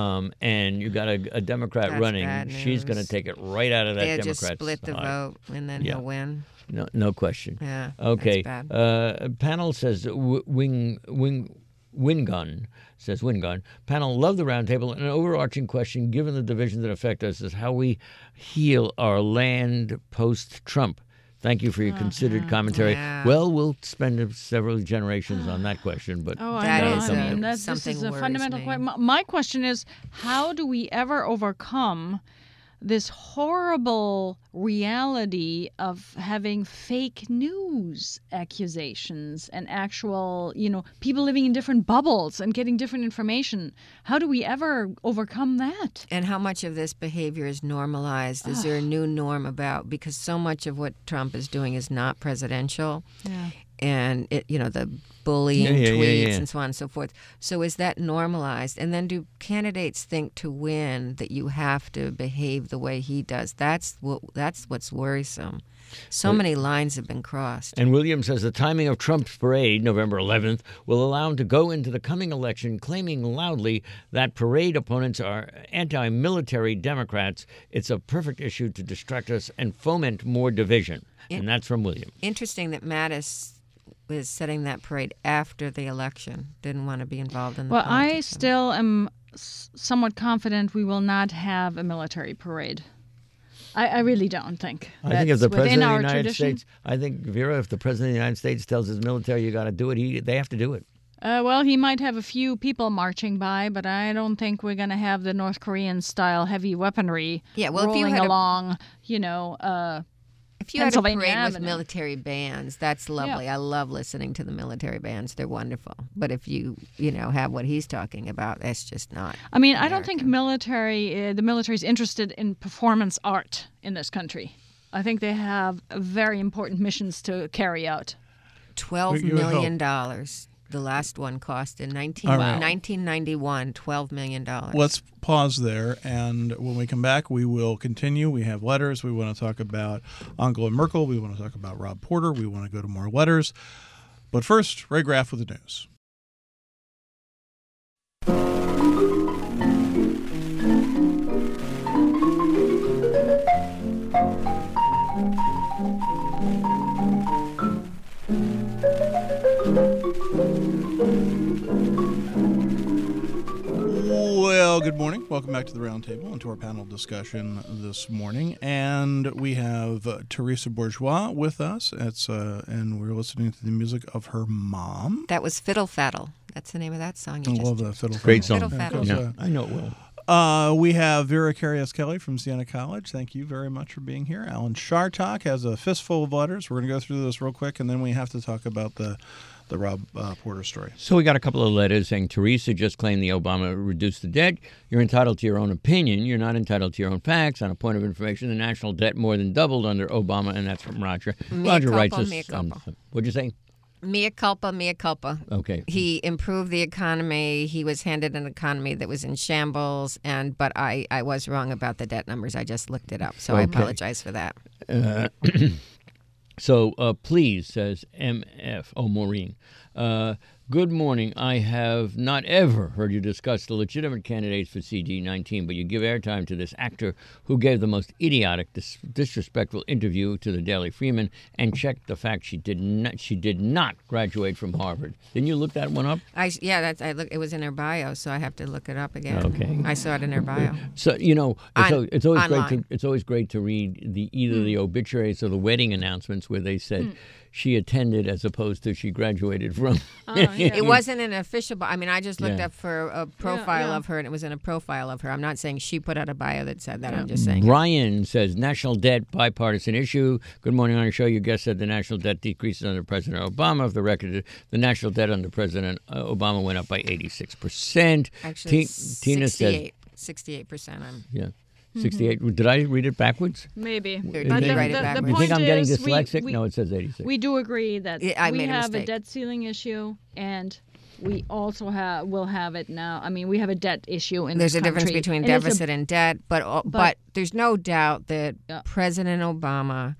and you got a Democrat running, she's going to take it right out of that Democrat just split the vote, and then he'll win. No question. Yeah. Okay. That's bad. Panel says Wingun says Wingun. Panel, love the roundtable. An overarching question, given the divisions that affect us, is how we heal our land post-Trump. Thank you for your considered commentary. Yeah. Well, we'll spend several generations on that question, but this is a fundamental question. My question is, how do we ever overcome this horrible reality of having fake news accusations and actual, people living in different bubbles and getting different information? How do we ever overcome that? And how much of this behavior is normalized? Is there a new norm about? Because so much of what Trump is doing is not presidential. Yeah. And the bullying tweets and so on and so forth. So is that normalized? And then do candidates think to win that you have to behave the way he does? That's what's worrisome. So many lines have been crossed. And William says the timing of Trump's parade, November 11th, will allow him to go into the coming election claiming loudly that parade opponents are anti-military Democrats. It's a perfect issue to distract us and foment more division. And that's from William. Interesting that Mattis is setting that parade after the election. Didn't want to be involved in the politics. I still am somewhat confident we will not have a military parade. I really don't think. I think if the president of the United States, Vera, if the president of the United States tells his military you got to do it, they have to do it. Well, he might have a few people marching by, but I don't think we're going to have the North Korean-style heavy weaponry rolling along, If you had a parade with military bands, that's lovely. I love listening to the military bands. They're wonderful. But if you have what he's talking about, that's just not. I mean, I don't think the military is interested in performance art in this country. I think they have very important missions to carry out. $12 million. The last one cost in 1991, $12 million. Let's pause there, and when we come back, we will continue. We have letters. We want to talk about Angela Merkel. We want to talk about Rob Porter. We want to go to more letters. But first, Ray Graff with the news. morning. Welcome back to the Roundtable and to our panel discussion this morning. And we have Teresa Bourgeois with us. And we're listening to the music of her mom. That was Fiddle Faddle. That's the name of that song. I love that Fiddle Faddle. Great song. Fiddle Faddle. Yeah, I know it well. We have Vera Carias-Kelly from Siena College. Thank you very much for being here. Alan Chartock has a fistful of letters. We're going to go through this real quick, and then we have to talk about the Rob Porter story. So we got a couple of letters saying, Teresa just claimed the Obama reduced the debt. You're entitled to your own opinion. You're not entitled to your own facts. On a point of information, the national debt more than doubled under Obama, and that's from Roger. Roger writes us. What'd you say? Mea culpa, mea culpa. Okay. He improved the economy. He was handed an economy that was in shambles, but I was wrong about the debt numbers. I just looked it up, so I apologize for that. So please, says MF. Oh, Maureen. Good morning. I have not ever heard you discuss the legitimate candidates for CD19, but you give airtime to this actor who gave the most idiotic, disrespectful interview to the Daily Freeman and checked the fact she did not graduate from Harvard. Didn't you look that one up? It was in her bio, so I have to look it up again. Okay. I saw it in her bio. So it's always great to read either the obituaries or the wedding announcements where they said she attended as opposed to she graduated from. It wasn't an official. I just looked up for a profile of her, and it was in a profile of her. I'm not saying she put out a bio that said that. I'm just saying. Brian says national debt bipartisan issue. Good morning on your show. Your guest said the national debt decreases under President Obama. Of the record, the national debt under President Obama went up by 86%. Actually, Tina says 68%. 68. Did I read it backwards? Maybe. Did you write it backwards? You think I'm getting dyslexic? No, it says 86. We do agree that we have a mistake. debt ceiling issue, and we also will have it now. We have a debt issue in There's this a country. difference between deficit and debt, but there's no doubt that President Obama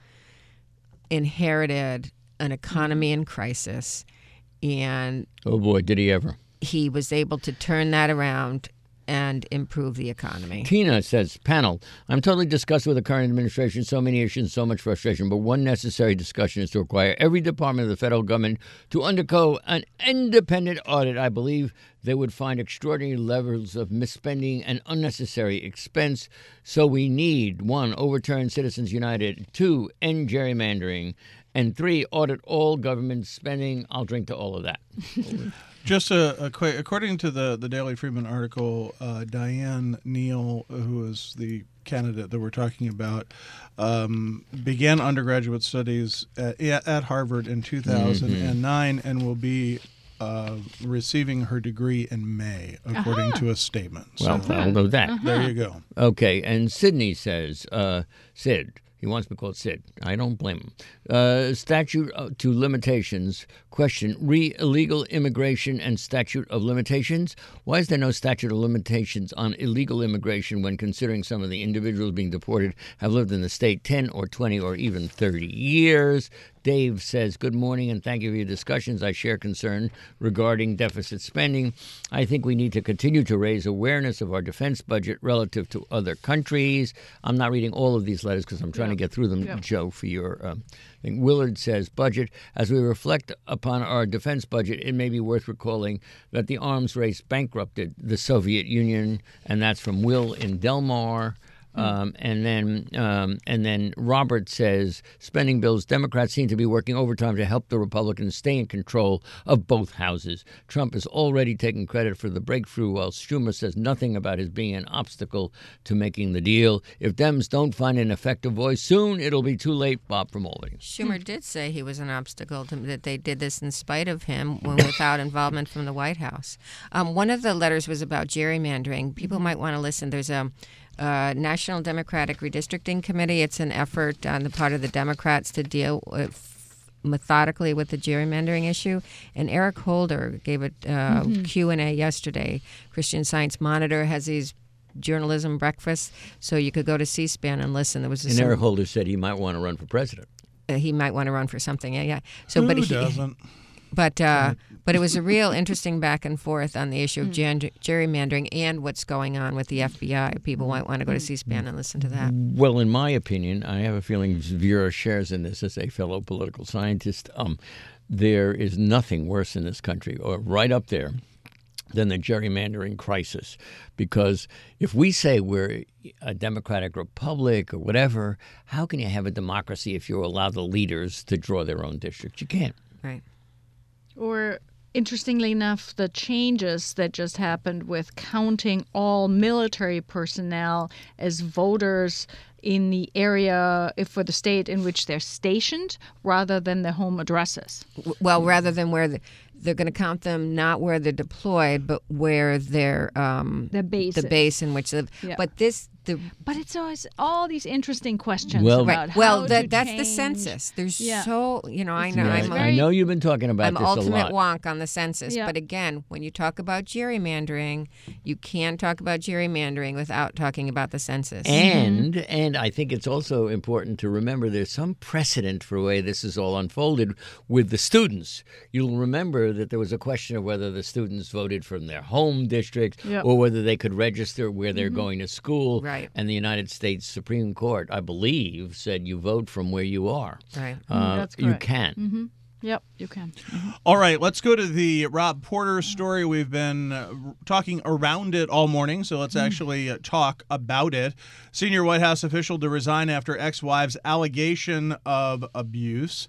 inherited an economy in crisis, and oh boy, did he ever. He was able to turn that around and improve the economy. Tina says, panel, I'm totally disgusted with the current administration, so many issues, so much frustration, but one necessary discussion is to require every department of the federal government to undergo an independent audit. I believe they would find extraordinary levels of misspending and unnecessary expense. So we need, 1, overturn Citizens United, 2, end gerrymandering, and 3, audit all government spending. I'll drink to all of that. Just a quick, according to the Daily Freeman article, Diane Neal, who is the candidate that we're talking about, began undergraduate studies at Harvard in 2009 and will be receiving her degree in May, according to a statement. Well, I'll know that. There you go. Okay, and Sydney says, Sid, he wants me to call it Sid. I don't blame him. Statute to limitations. Question, illegal immigration and statute of limitations. Why is there no statute of limitations on illegal immigration when considering some of the individuals being deported have lived in the state 10 or 20 or even 30 years? Dave says, good morning and thank you for your discussions. I share concern regarding deficit spending. I think we need to continue to raise awareness of our defense budget relative to other countries. I'm not reading all of these letters because I'm trying to get through them, Joe, for your thing. Willard says, budget. As we reflect upon our defense budget, it may be worth recalling that the arms race bankrupted the Soviet Union, and that's from Will in Delmar. And then Robert says, spending bills, Democrats seem to be working overtime to help the Republicans stay in control of both houses. Trump is already taking credit for the breakthrough, while Schumer says nothing about his being an obstacle to making the deal. If Dems don't find an effective voice soon, it'll be too late. Bob from Albany. Schumer did say he was an obstacle, that they did this in spite of him without involvement from the White House. One of the letters was about gerrymandering. People might want to listen. There's a National Democratic Redistricting Committee. It's an effort on the part of the Democrats to deal methodically with the gerrymandering issue. And Eric Holder gave a Q&A yesterday. Christian Science Monitor has these journalism breakfasts, so you could go to C-SPAN and listen. There was and Eric Holder said he might want to run for president. He might want to run for something. Yeah. So, Who doesn't? But it was a real interesting back and forth on the issue of gerrymandering and what's going on with the FBI. People might want to go to C-SPAN and listen to that. Well, in my opinion, I have a feeling Vera shares in this as a fellow political scientist. There is nothing worse in this country, or right up there, than the gerrymandering crisis. Because if we say we're a democratic republic or whatever, how can you have a democracy if you allow the leaders to draw their own districts? You can't. Right. Or, interestingly enough, the changes that just happened with counting all military personnel as voters in the area for the state in which they're stationed rather than their home addresses. Well, rather than where they're going to count them not where they're deployed, but where they're base the base in which they live. Yeah. But But it's always all these interesting questions Well, about right. Well, how that's to the change. census. There's Yeah. so I know Right. I'm I know you've been talking about I'm this a ultimate lot. wonk on the census. Yeah. But again, when you talk about gerrymandering, you can't talk about gerrymandering without talking about the census. And I think it's also important to remember there's some precedent for the way this is all unfolded with the students. You'll remember that there was a question of whether the students voted from their home district Yep. or whether they could register where they're going to school. Right. And the United States Supreme Court, I believe, said you vote from where you are. Right. That's You correct. can. Yep, you can. All right, let's go to the Rob Porter story. We've been talking around it all morning, so let's actually talk about it. Senior White House official to resign after ex-wife's allegation of abuse.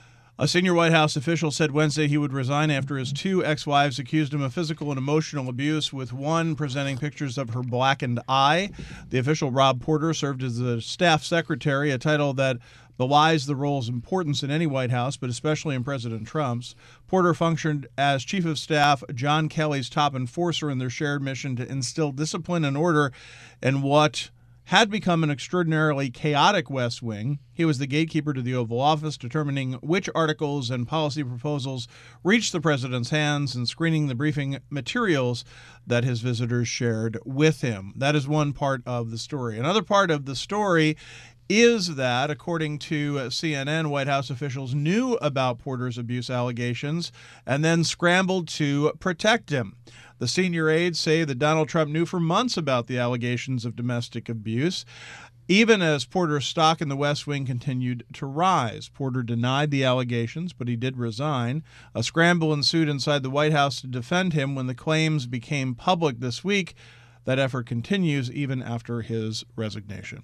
A senior White House official said Wednesday he would resign after his two ex-wives accused him of physical and emotional abuse, with one presenting pictures of her blackened eye. The official, Rob Porter, served as the staff secretary, a title that belies the role's importance in any White House, but especially in President Trump's. Porter functioned as chief of staff, John Kelly's top enforcer in their shared mission to instill discipline and order in what had become an extraordinarily chaotic West Wing. He was the gatekeeper to the Oval Office, determining which articles and policy proposals reached the president's hands and screening the briefing materials that his visitors shared with him. That is one part of the story. Another part of the story is that, according to CNN, White House officials knew about Porter's abuse allegations and then scrambled to protect him. The senior aides say that Donald Trump knew for months about the allegations of domestic abuse, even as Porter's stock in the West Wing continued to rise. Porter denied the allegations, but he did resign. A scramble ensued inside the White House to defend him when the claims became public this week. That effort continues even after his resignation.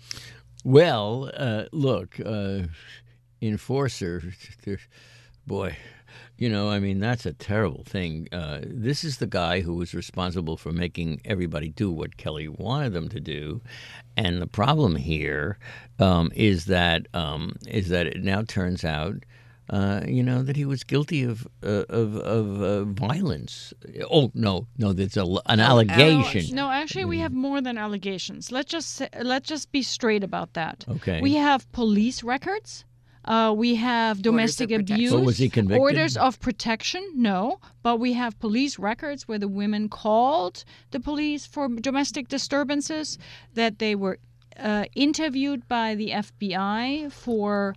Well, look, enforcer, boy, that's a terrible thing. This is the guy who was responsible for making everybody do what Kelly wanted them to do. And the problem here is that it now turns out that he was guilty of violence. Oh no, that's an allegation. No, actually, we have more than allegations. Let's just be straight about that. Okay. We have police records. We have domestic of protection. abuse. So was he convicted? Orders of protection, no. But we have police records where the women called the police for domestic disturbances, that they were interviewed by the FBI for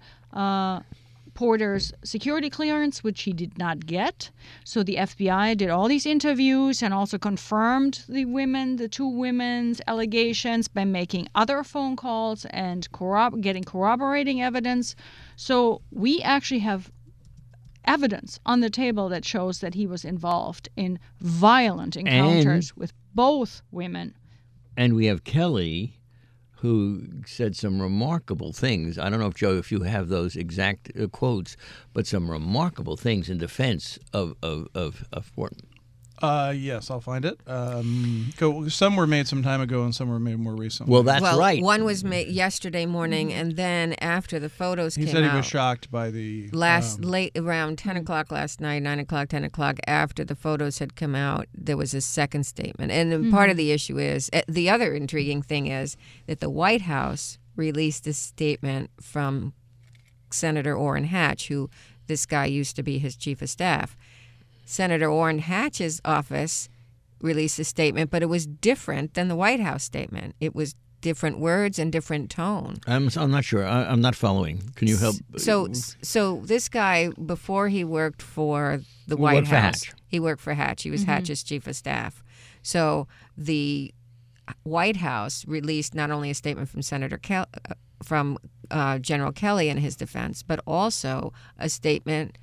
Porter's security clearance, which he did not get. So the FBI did all these interviews and also confirmed the two women's allegations by making other phone calls and getting corroborating evidence. So we actually have evidence on the table that shows that he was involved in violent encounters with both women. And we have Kelly, who said some remarkable things. I don't know, Joe, if you have those exact quotes, but some remarkable things in defense of Portman. Yes, I'll find it. Some were made some time ago and some were made more recently. Well, that's right. One was made yesterday morning, and then after the photos he came said out, he was shocked by the late around 10 o'clock last night, 9 o'clock, 10 o'clock, after the photos had come out, there was a second statement. And then part of the issue is, the other intriguing thing is that the White House released a statement from Senator Orrin Hatch, who this guy used to be his chief of staff. Senator Orrin Hatch's office released a statement, but it was different than the White House statement. It was different words and different tone. I'm not sure. I'm not following. Can you help? So this guy, before he worked for the He White worked for House, Hatch. he worked for Hatch. He was Hatch's chief of staff. So the White House released not only a statement from General Kelly in his defense, but also a statement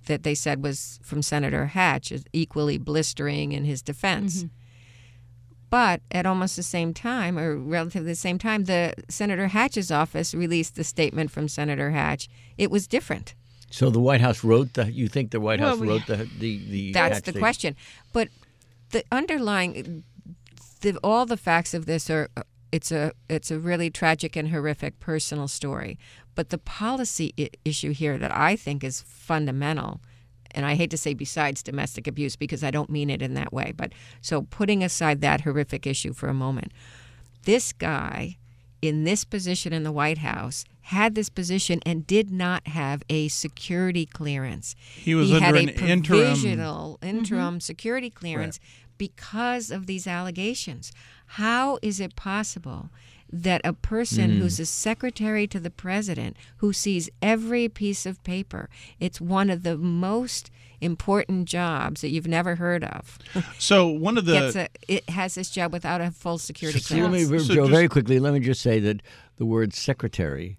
that they said was from Senator Hatch is equally blistering in his defense. But at almost the same time, or relatively the same time, the Senator Hatch's office released the statement from Senator Hatch. It was different. So the White House wrote you think the White House wrote the That's Hatch the statement? question. But the underlying, all the facts of this are, it's a really tragic and horrific personal story. But the policy issue here that I think is fundamental, and I hate to say besides domestic abuse because I don't mean it in that way, but so putting aside that horrific issue for a moment, this guy in this position in the White House had this position and did not have a security clearance. He was had under a an provisional interim security clearance because of these allegations. How is it possible that a person who's a secretary to the president, who sees every piece of paper, it's one of the most important jobs that you've never heard of, So one of the it has this job without a full security So let clearance? me, So Joe, just- very quickly, let me just say that the word secretary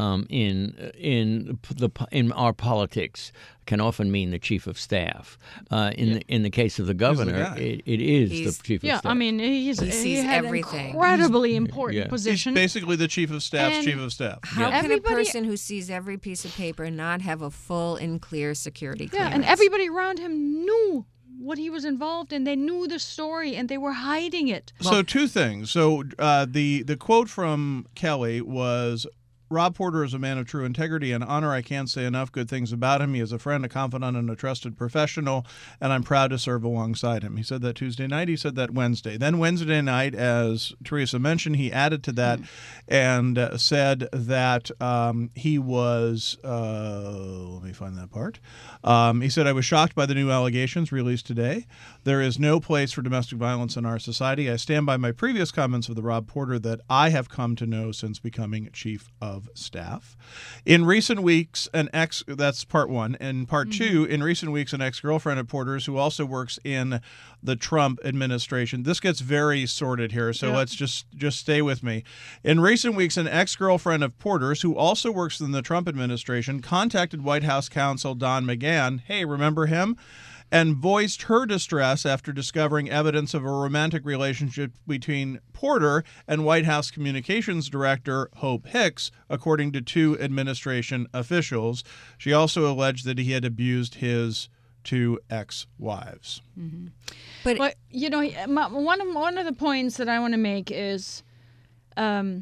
in our politics can often mean the chief of staff. In the case of the governor, guy. it is He's- the chief of Yeah, staff. I mean, he sees had everything. an incredibly important Yeah. he's position. basically the chief of staff's And- chief of staff. How Yeah. can a Everybody- person who sees every piece of paper not have a full and clear security Yeah, clearance? and everybody around him knew what he was involved in. They knew the story, and they were hiding it. So two things. So the quote from Kelly was, Rob Porter is a man of true integrity and honor. I can't say enough good things about him. He is a friend, a confidant, and a trusted professional, and I'm proud to serve alongside him. He said that Tuesday night. He said that Wednesday. Then Wednesday night, as Teresa mentioned, he added to that and said that he was, let me find that part. He said, I was shocked by the new allegations released today. There is no place for domestic violence in our society. I stand by my previous comments of the Rob Porter that I have come to know since becoming chief of staff. In recent weeks, that's part one. And part two, in recent weeks, an ex-girlfriend of Porter's who also works in the Trump administration. This gets very sordid here, so let's just stay with me. In recent weeks, an ex-girlfriend of Porter's who also works in the Trump administration contacted White House counsel Don McGahn, hey, remember him? And voiced her distress after discovering evidence of a romantic relationship between Porter and White House Communications Director Hope Hicks, according to two administration officials. She also alleged that he had abused his two ex-wives. But you know, one of the points that I want to make is, it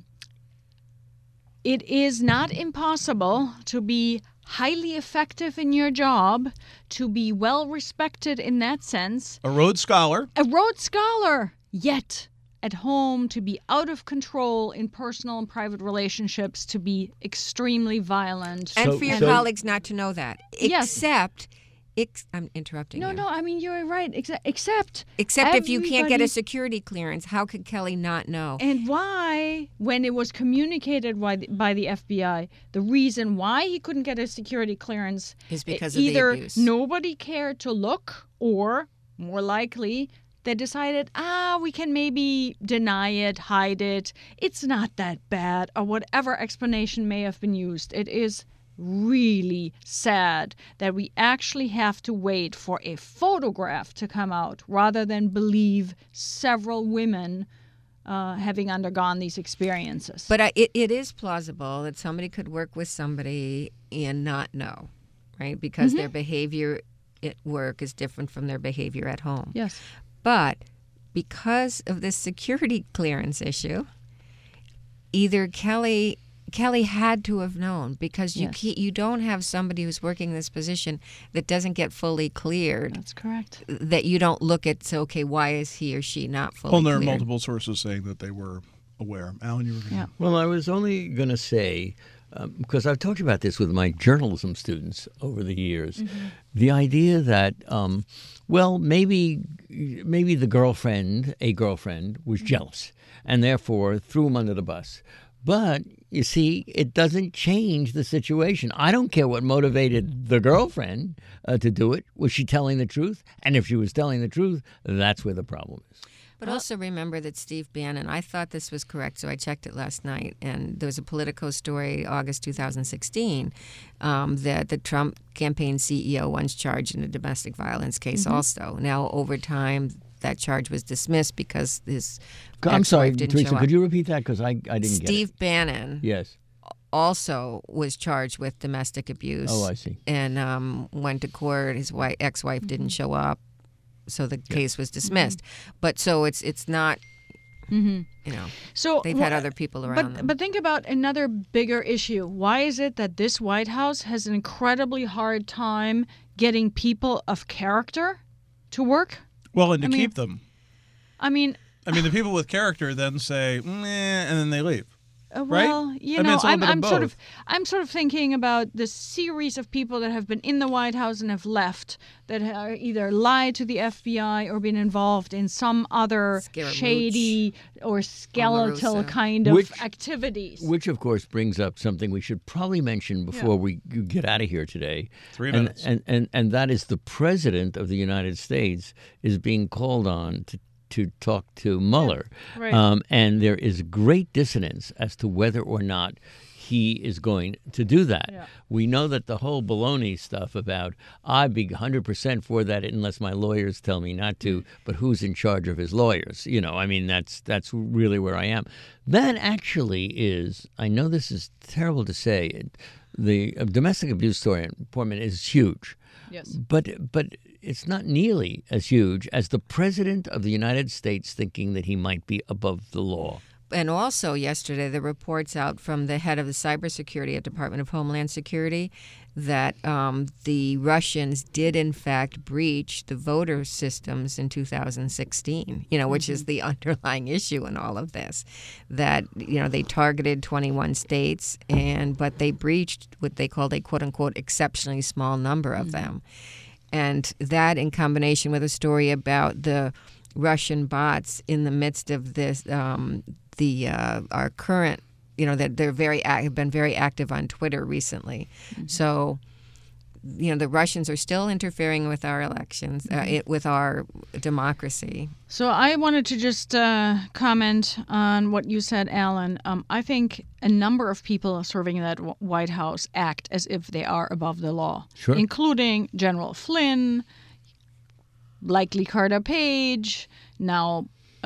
is not impossible to be highly effective in your job, to be well respected in that sense, A Rhodes Scholar. a Rhodes Scholar, yet at home to be out of control in personal and private relationships, to be extremely violent. And So- for your so- colleagues not to know that. Yes. Except, I'm interrupting you. No, I mean, you're right. Except Except if you can't get everybody- a security clearance, how could Kelly not know? And why, when it was communicated by the FBI, the reason why he couldn't get a security clearance Is because of the either abuse. nobody cared to look, or more likely, they decided, we can maybe deny it, hide it. It's not that bad, or whatever explanation may have been used. It is really sad that we actually have to wait for a photograph to come out rather than believe several women having undergone these experiences. But it is plausible that somebody could work with somebody and not know, right? Because their behavior at work is different from their behavior at home. yes. But because of this security clearance issue, either Kelly had to have known, because you don't have somebody who's working this position that doesn't get fully cleared, That's correct. that you don't look at, so, okay, why is he or she not fully Well, there are cleared? multiple sources saying that they were aware. Alan, you were going to... Yeah. Well, I was only going to say, because I've talked about this with my journalism students over the years, the idea that, maybe the girlfriend was jealous and therefore threw him under the bus. But, you see, it doesn't change the situation. I don't care what motivated the girlfriend to do it. Was she telling the truth? And if she was telling the truth, that's where the problem is. But also remember that Steve Bannon, I thought this was correct, so I checked it last night, and there was a Politico story, August 2016, that the Trump campaign CEO once charged in a domestic violence case also. Now, over time, that charge was dismissed because his I'm sorry, ex-wife didn't Teresa, show up. could you repeat that? Because I didn't get it. Steve Bannon Yes. also was charged with domestic abuse. Oh, I see. And went to court. His ex-wife didn't show up, so the case was dismissed. But so it's not, you know, So they've had other people around them. But think about another bigger issue. Why is it that this White House has an incredibly hard time getting people of character to work? Well, and to keep them. I mean, The people with character then say, meh, and then they leave. well, Right? you I mean, know, it's a little bit of both. I'm sort of thinking about the series of people that have been in the White House and have left, that are either lied to the FBI or been involved in some other Scaramouche. shady or skeletal Omarosa. kind of Which- activities. Which, of course, brings up something we should probably mention before we get out of here today. 3 minutes. And that is the President of the United States is being called on to talk to Mueller. right. And there is great dissonance as to whether or not he is going to do that. Yeah. We know that the whole baloney stuff about I'd be 100% for that unless my lawyers tell me not to, but who's in charge of his lawyers? You know, I mean, that's really where I am. That actually is, I know this is terrible to say, the domestic abuse story in Portman is huge. Yes. But it's not nearly as huge as the President of the United States thinking that he might be above the law. And also yesterday, the reports out from the head of the cybersecurity at Department of Homeland Security that the Russians did, in fact, breach the voter systems in 2016, which is the underlying issue in all of this, that, they targeted 21 states, but they breached what they called a quote-unquote exceptionally small number of them. And that, in combination with a story about the Russian bots in the midst of this, our current, that they're have been very active on Twitter recently. So, the Russians are still interfering with our elections, with our democracy. So I wanted to just comment on what you said, Alan. I think a number of people serving in that White House act as if they are above the law, Sure. including General Flynn, likely Carter Page, now,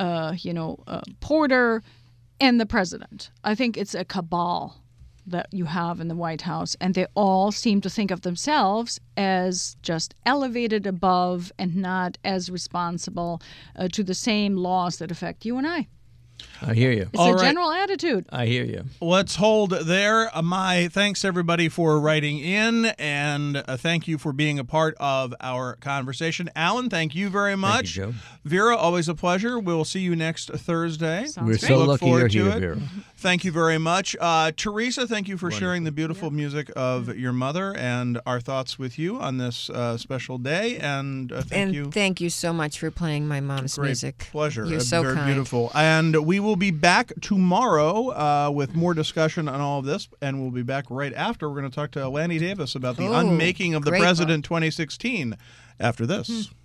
Porter, and the president. I think it's a cabal that you have in the White House, and they all seem to think of themselves as just elevated above and not as responsible to the same laws that affect you and I. I hear you. It's All a right. general attitude. I hear you. Let's hold there. My thanks, everybody, for writing in, and thank you for being a part of our conversation. Alan, thank you very much. Joe. Vera, always a pleasure. We'll see you next Thursday. Sounds We're great. so Look lucky you're forward to here, it. Vera. Thank you very much. Teresa, thank you for sharing the beautiful music of your mother and our thoughts with you on this special day. And Thank you so much for playing my mom's Great music. pleasure. You're so Very kind. beautiful. And we will be back tomorrow with more discussion on all of this. And we'll be back right after. We're going to talk to Lanny Davis about the Oh, unmaking of the great President 2016 after this.